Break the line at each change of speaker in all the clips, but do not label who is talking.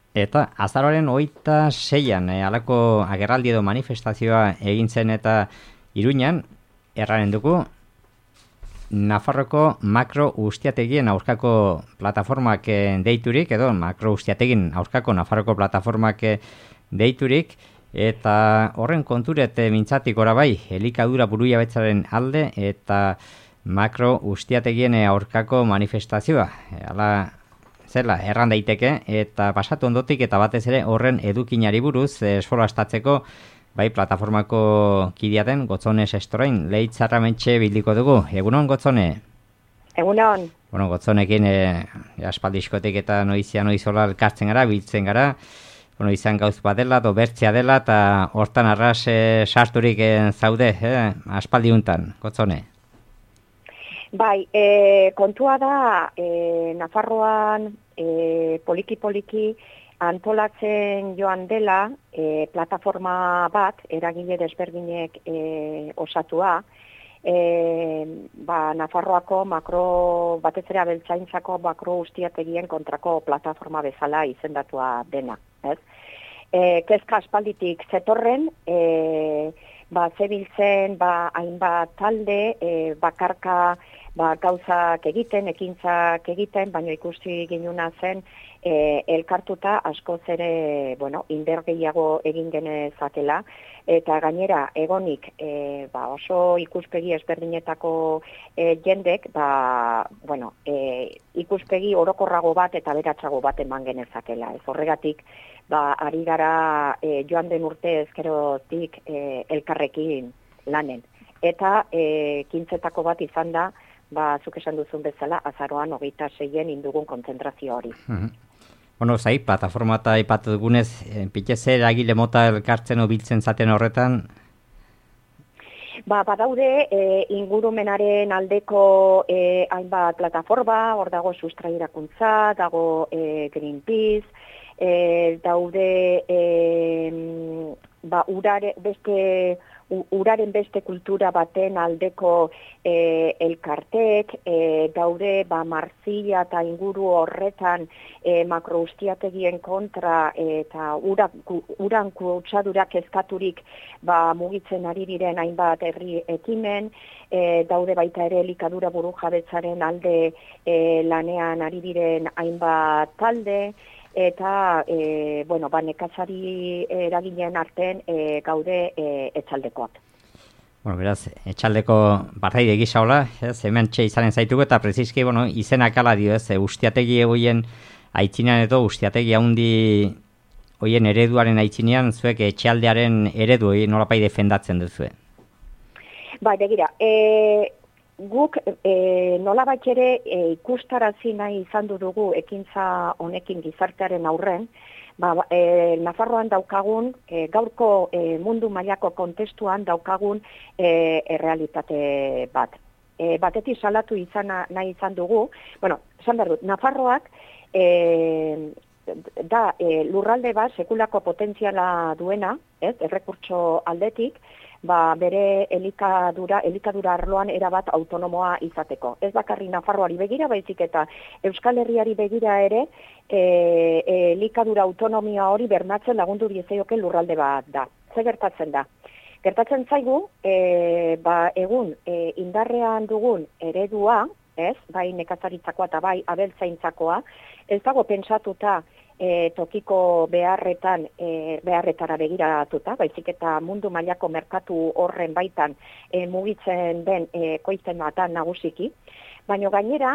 Eta azaroaren 26an halako agerraldi edo manifestazioa egin zen eta Iruñan erraren dugu Nafarroko makro ustiategien aurkako plataformak deiturik, edo makro ustiategin aurkako Nafarroko plataformak deiturik, eta horren konturet mintzatik ora bai, elikadura burujabetzaren alde eta makro ustiategien aurkako manifestazioa. Hala zela, erran daiteke, eta pasatu ondotik eta batez ere horren edukinari buruz esfolastatzeko bai, plataformako kidea den Gotzone Sestorain, leitzarra mentxe bildiko dugu. Egunon, Gotzone?
Egunon.
Bueno, Gotzonekin aspaldiskotik eta noizola elkartzen gara, biltzen gara. Bueno, izan gauz bat dela, bertzea dela, eta hortan arras sarturik zaude, aspaldi untan, Gotzone?
Bai, kontua da, Nafarroan poliki-poliki antolatzen joan dela plataforma bat, eragile desberdinek osatua, Nafarroako batez ere abeltzaintzako makro ustiategien kontrako plataforma bezala izendatua dena. Kezka aspalditik zetorren, zebiltzen hainbat talde, bakarka gauzak egiten, ekintzak egiten, baina ikusi ginuna zen elkartuta askoz ere, indar gehiago egin genezakela, eta gainera egonik oso ikuspegi ezberdinetako jendek, ikuspegi orokorrago bat eta beratsago bat eman genezakela. Ez horregatik, ari gara joan den urte ezkerotik elkarrekin lanen. Eta kintzetako bat izan da, zuk esan duzun bezala, azaroan 26en indugun kontzentrazio hori.
Bueno, plataforma eta aipatu dugunez, piteze eragile mota elkartzen obiltzen zaten horretan?
Badaude ingurumenaren aldeko hainbat plataforma, hor dago Sustrairakuntza, dago Greenpeace, daude uraren beste kultura baten aldeko elkartek, daude Marzilla eta inguru horretan makroustiategien kontra eta uran kutsadurak kezkaturik mugitzen ari diren hainbat herri ekimen, daude baita ere elikadura burujabetzaren alde lanean ari diren hainbat talde, eta nekazari eragileen artean gaude etxaldekoak.
Bueno, beraz, etxaldeko barraide gisa hola, hemen izanen zaitugu eta preziski, izenak ala dio, ustiategi hoien aitzinean edo ustiategi haundi hoien ereduaren aitzinean, zuek etxaldearen eredu nolapai defendatzen duzue?
Begira, guk nolabait ere ikustarazi nahi izan dugu ekintza honekin gizartearen aurren, Nafarroan daukagun, gaurko mundu mailako kontestuan daukagun errealitate bat. Batetik salatu nahi izan dugu, esan behar dut, Nafarroak da lurralde bat sekulako potentziala duena, errekurtso aldetik, bere elikadura arloan erabat autonomoa izateko. Ez bakarri Nafarroari begira, baizik eta Euskal Herriari begira ere elikadura autonomia hori bermatzen lagundu diezaioke lurralde bat da. Ze gertatzen da? Gertatzen zaigu, egun indarrean dugun eredua, bai nekazaritzakoa eta bai abeltzaintzakoa, ez dago pentsatuta tokiko beharretara begiratuta, baizik eta mundu mailako merkatu horren baitan mugitzen den koizten batan nagusiki. Baina gainera,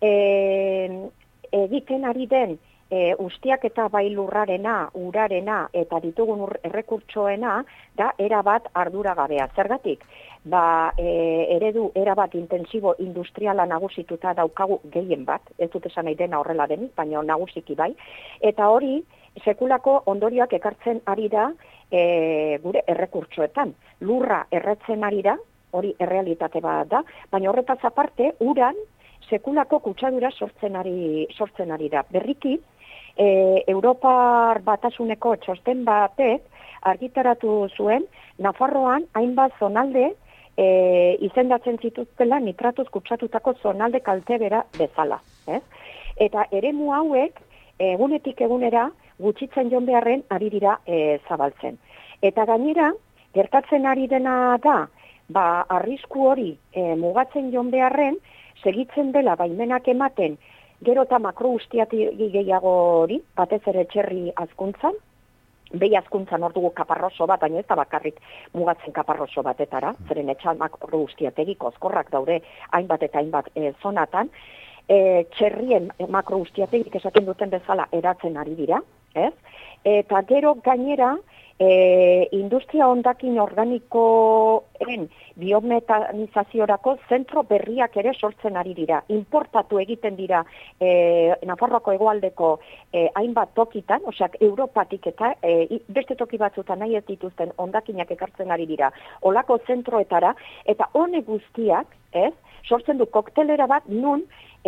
egiten ari den ustiak eta bai lurrarena, urarena eta ditugun errekurtsoena da erabat arduragabea. Zergatik? Eredu erabat intensibo industriala nagusituta daukagu gehien bat, ez dut esan nahi dena horrela denik, baina nagusiki bai, eta hori sekulako ondorioak ekartzen ari da gure errekurtsoetan. Lurra erretzen ari da, hori errealitate bat da, baina horretaz aparte, uran sekulako kutsadura sortzen ari da. Berriki, Europar Batasuneko txosten batek argitaratu zuen, Nafarroan hainbat zonalde izendatzen zituztela nitratuz kutsatutako zonalde kaltebera bezala. Eta eremu hauek egunetik egunera gutxitzen joan beharren ari dira zabaltzen. Eta gainera, gertatzen ari dena da, arrisku hori mugatzen joan beharren, segitzen dela baimenak ematen, gero eta makroustiategi gehiago hori, batez ere txerri azkuntzan, behi azkuntzan hor dugu kaparroso bat, baina ez da bakarrik mugatzen kaparroso batetara, zeren etxan makroustiategi kozkorrak daude hainbat eta hainbat zonatan, txerrien makroustiategik esaten duten bezala eratzen ari dira, ez? Eta gero gainera, industria hondakin organikoen biometanizaziorako zentro berriak ere sortzen ari dira. Importatu egiten dira Nafarroako hegoaldeko hainbat tokitan, oseak Europatik eta beste toki batzutan nahi ez dituzten hondakinak ekartzen ari dira. Olako zentroetara, eta honek guztiak, ez, sortzen du koktelera bat nun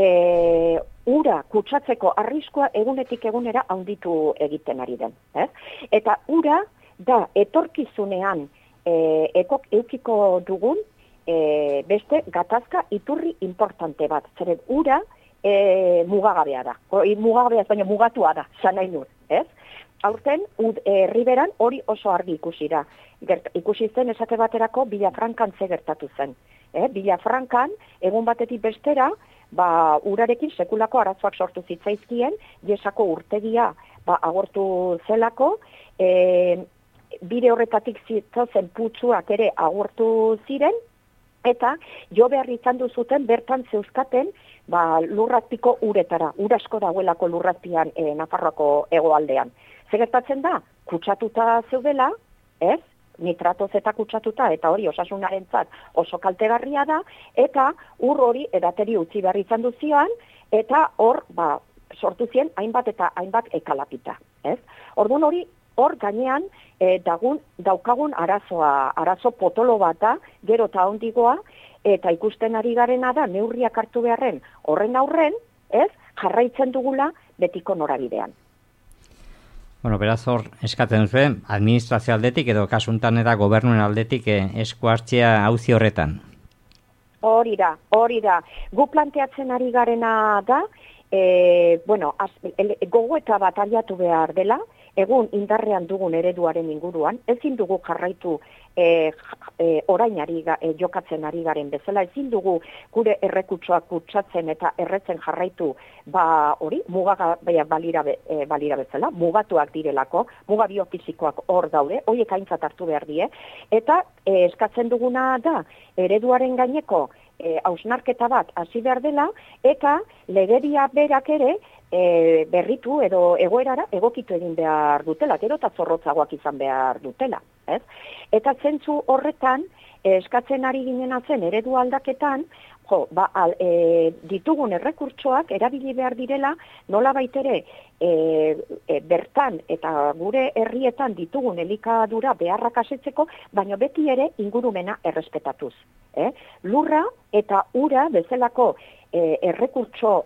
ura kutsatzeko arriskua egunetik egunera handitu egiten ari den. Eta ura da etorkizunean eukiko dugun beste gatazka iturri importante bat. Zeren ura mugagabea da. Mugagabea ez baina mugatua da, zanai nur. Aurten, herriberan hori oso argi ikusi da. Ikusi zen esate baterako Villafrancan ze gertatu zen. Villafrancan, egun batetik bestera, urarekin sekulako arazoak sortu zitzaizkien, Jesako urtegia agortu zelako, bide horretatik zitozen putzuak ere agortu ziren, eta jo behar izan duzuten bertan zeuzkaten lurrazpiko uretara, urasko dagoelako lurrazpian Nafarroako hegoaldean. Gertatzen da, kutsatuta zeudela, ez? Nitratoz eta kutsatuta, eta hori osasunarentzat oso kaltegarria da, eta ur hori edateri utzi behar izan duzioan, eta hor, sortu zien hainbat eta hainbat ekalapita. Orduan hori, hor gainean daukagun arazo potolo bata, gero eta ondigoa, eta ikusten ari garena da, neurriak hartu beharren horren aurren, jarraitzen dugula betiko norabidean.
Bueno, beraz hor, eskatzen zuen, administrazio aldetik edo kasuntan eta gobernuen aldetik esku hartzea auzi horretan.
Hori da. Gu planteatzen ari garena da, gogoeta bat aliatu behar dela, egun indarrean dugun ereduaren inguruan, ezin dugu jarraitu orainari jokatzen ari garen bezala, ezin dugu gure errekutsoak kutsatzen eta erretzen jarraitu hori, mugagabea balira bezala, mugatuak direlako, muga biofizikoak hor daude, horiek aintzat hartu behar die, eta eskatzen duguna da ereduaren gaineko hausnarketa bat hasi behar dela, eta legedia berak ere berritu edo egoerara egokitu egin behar dutela, gero eta zorrotzagoak izan behar dutela. Eta zentzu horretan, eskatzen ari ginen zen eredu aldaketan, ditugun errekurtsoak erabili behar direla, nola baitere bertan eta gure herrietan ditugun elikadura beharrak asetzeko, baina beti ere ingurumena errespetatuz. Lurra eta ura bezalako errekurtso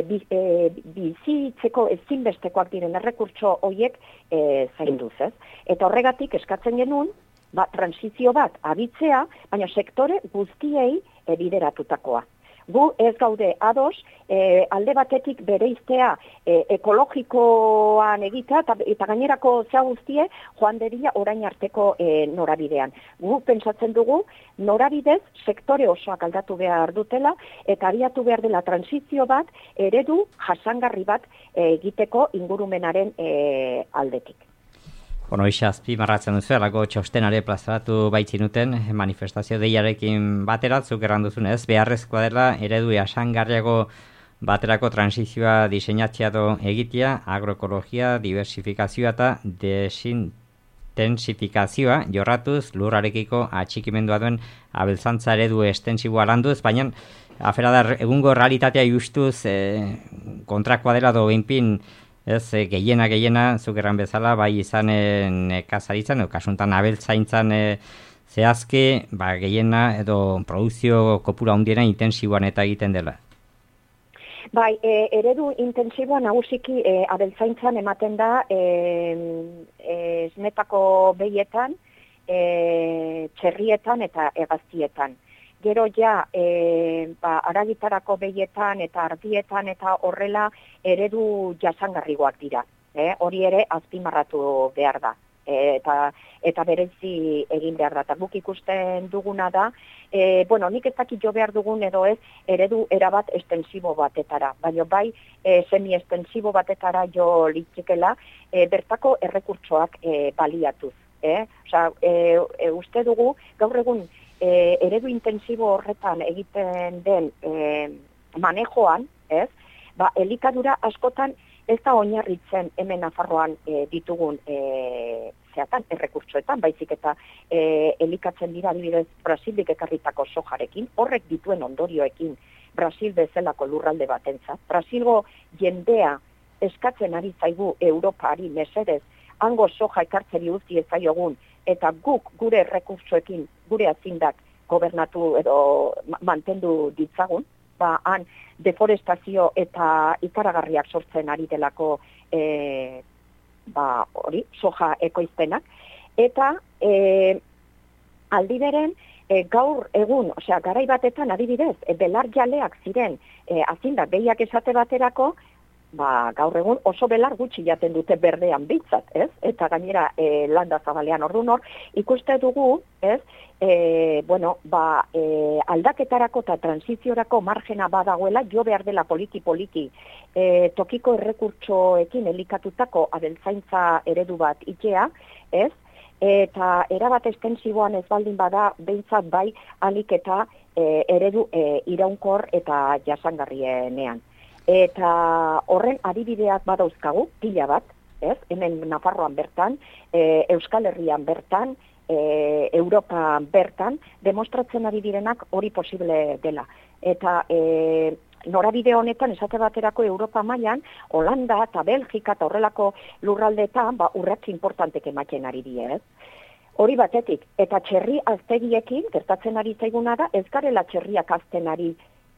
bizitzeko ezinbestekoak diren errekurtso horiek zainduz. Eta horregatik eskatzen genuen, transizio bat abitzea, baina sektore guztiei bideratutakoa. Gu ez gaude ados, alde batetik bereiztea ekologikoan egita eta gainerako zea guztie joan deria orain arteko norabidean. Gu pentsatzen dugu norabidez sektore osoak aldatu behar dutela eta abiatu behar dela transizio bat eredu jasangarri bat egiteko ingurumenaren aldetik.
Bueno, azpi marratzen duzu, alako txostenare plazaratu baitzinuten manifestazio deiarekin bateratzuk erranduzun ez, beharrezkoa dela eredu jasangarriago baterako transizioa diseinatzea egitea, agroekologia, diversifikazioa eta desintensifikazioa jorratuz lurrarekiko atxikimendua duen abeltzantza eredu estensiboa landuz, baina afera da egungo realitatea justuz kontrakoa dela behinpin gehiena, zuk erran bezala, bai izanen nekazaritzan, kasuntan abeltzaintzan zehazki, gehiena edo produkzio kopura hundiena intensiboan eta egiten dela.
Bai, eredu intensiboa nagusiki abeltzaintzan ematen da esnetako behietan, txerrietan eta hegaztietan. gero ja aragitarako behietan eta ardietan eta horrela eredu jasangarrigoak dira. Hori ere azpimarratu behar da. Eta berezi egin behar da. Eta guk ikusten duguna da, nik ez dakit jo behar dugun edo ez, eredu erabat estensibo batetara, baina bai semi-estensibo batetara jo litzikela, bertako errekurtsoak baliatuz. Uste dugu, gaur egun, eredu intensibo horretan egiten den manejoan, elikadura askotan ez da oinarritzen hemen Nafarroan ditugun errekurtsoetan, baizik eta elikatzen dira adibidez Brasildik ekarritako sojarekin, horrek dituen ondorioekin Brasil bezalako lurralde batentzat. Brasilgo jendea eskatzen ari zaigu Europari mesedez, hango soja ekartzeri utzi ezaiogun, eta guk gure errekurtsoekin, gure azindak gobernatu edo mantendu ditzagun, han deforestazio eta ikaragarriak sortzen ari delako soja ekoizpenak. Eta aldiberen gaur egun, garai batetan adibidez, belar jaleak ziren azindak behiak esate baterako, gaur egun oso belar gutxi jaten dute berdean bitzat, ez? Eta gainera landa zabalean orduan hor, ikuste dugu, ez? Aldaketarako eta transiziorako margena badagoela, jo behar dela poliki-poliki tokiko errekurtsoekin elikatutako abeltzaintza eredu bat ikea, ez? Eta erabat estensiboan ez baldin bada, behintzat bai alik eta eredu iraunkor eta jasangarrienean. Eta horren adibideak badauzkagu, pila bat, ez? Hemen Nafarroan bertan, Euskal Herrian bertan, Europan bertan, demostratzen ari direnak hori posible dela. Eta norabide honetan, esate baterako Europa mailan, Holanda eta Belgika eta horrelako lurraldeetan, urrats importantek ematen ari die, ez? Hori batetik, eta txerri aztegiekin, gertatzen ari zaiguna da, ez garela txerriak azten ari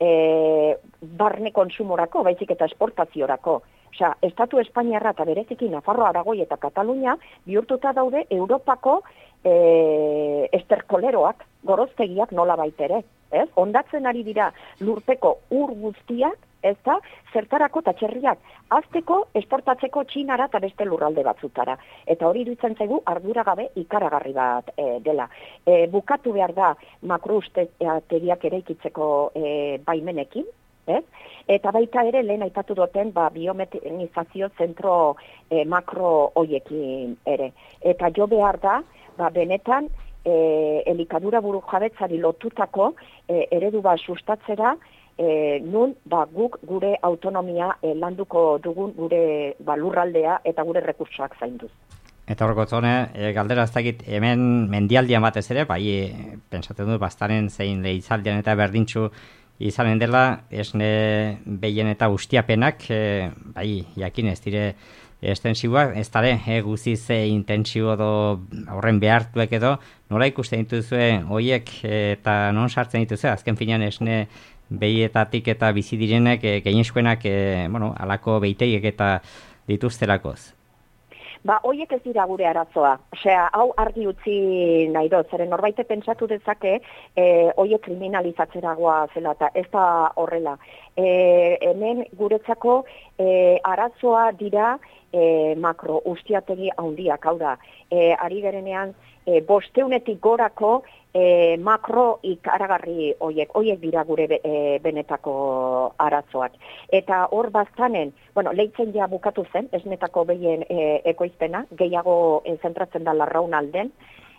barne konsumorako, baizik eta esportaziorako. Estatu Espainiarra eta bereziki Nafarroa, Aragoi eta Katalunia bihurtuta daude Europako esterkoleroak, goroztegiak nola baitere. Hondatzen ari dira lurpeko ur guztiak, ez da, zertarako eta txerriak azteko, esportatzeko Txinara eta beste lurralde batzutara. Eta hori iruditzen zaigu arduragabe ikaragarri bat dela. Bukatu behar da makroustegiak eraikitzeko baimenekin, eta baita ere lehen aipatu duten biometanizazio zentro makro hoiekin ere. Eta jo behar da, benetan, elikadura burujabetzari lotutako eredu bat sustatzera, nun guk gure autonomia landuko dugun gure lurraldea eta gure rekurtsoak zainduz.
Eta hor gotzone, galdera ez dakit hemen mendialdian batez ere, pentsatzen dut bastaren zein lehitzaldian eta berdintxu izanen dela, esne behien eta ustiapenak, jakin ez dire estensiboak, ez dara guziz intensibo edo horren behartuek edo, nola ikusten dituzue horiek eta non sartzen dituzue, azken finean esne behietatik eta bizi direnek gehienezkoenak alako behitegek eta dituztelakoz.
Hoiek ez dira gure arazoa. Hau argi utzi nahi dut, zeren norbaite pentsatu dezake hoiek kriminalizatzeragoa zela eta ez da horrela. Hemen guretzako arazoa dira makro ustiategi handiak, hau da, ari gerenean 500 gorako makro ikaragarri hoiek dira gure benetako arazoak. Eta hor baztanen, lehitzen ja bukatu zen, esnetako behien ekoizpena, gehiago zentratzen da larraun alden,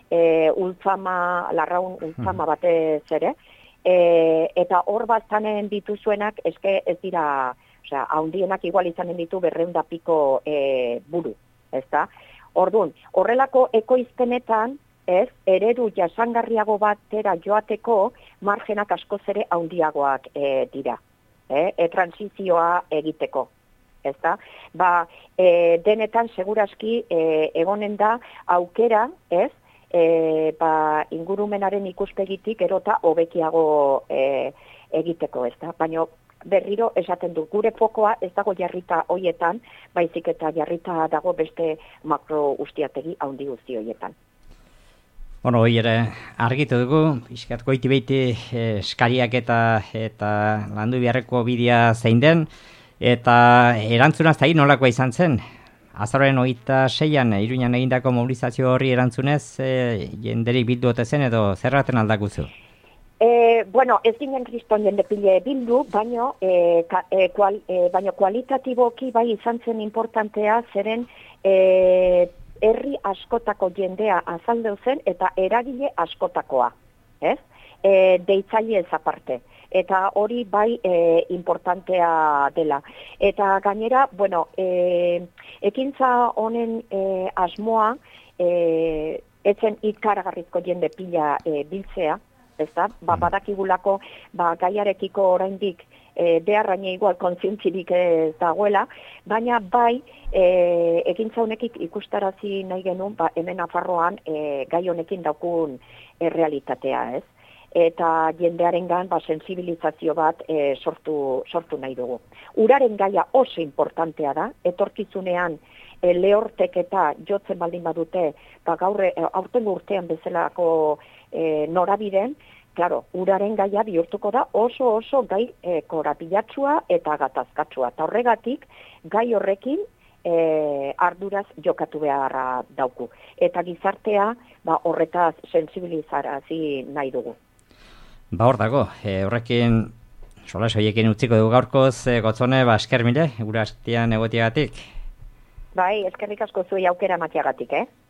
larraun ultzama batez ere, eta hor baztanen dituzuenak eske ez dira, handienak igual izanen ditu 200 piko buru, ezta? Orduan, horrelako ekoizpenetan, eredu jasangarriago batera joateko margenak askoz ere handiagoak dira, transizioa egiteko, ezta? Denetan seguraski egonen da aukera, ingurumenaren ikuspegitik erota hobekiago egiteko, ezta? Baina berriro esaten du, gure fokoa ez dago jarrita hoietan, baizik eta jarrita dago beste makro ustiategi handi guzti hoietan.
Bueno, hoi ere argitu dugu, iskat goiti beiti eskariak eta landu beharreko bidea zein den, eta erantzunaz da nolakoa izan zen. Azaroaren 26an Iruñan egindako mobilizazio horri erantzunez, jenderik bildu ote zen edo zerraten aldakuzu?
Bueno, ez ginen kriston jende pile bildu, baino kualitatiboki bai izan zen importantea zeren herri askotako jendea azaldeu zen eta eragile askotakoa, ez? Deitzaile ez aparte. Eta hori bai importantea dela. Eta gainera, bueno, ekintza honen asmoa etzen ikaragarrizko jende pila biltzea, ezta? Badakigulako gaiarekiko oraindik beharraino igual kontzientzirik ez dagoela, baina bai ekintza honekik ikustarazi nahi genuen hemen Nafarroan gai honekin daukun realitatea, ez? Eta jendearengan sensibilizazio bat sortu nahi dugu. Uraren gaia oso importantea da, etorkizunean lehorteketa jotzen baldin badute, gaur aurtengo urtean bezalako norabideen, claro, uraren gaia bihurtuko da oso gai korapilatsua eta gatazkatsua. Eta horregatik, gai horrekin arduraz jokatu beharra dauku. Eta gizartea horretaz sensibilizarazi nahi dugu.
Hor dago, horrekin solas horiekin utziko dugu gaurkoz, Gotzone, esker mile, gure hastian egotiagatik.
Bai, eskerrik asko zuei aukera matiagatik,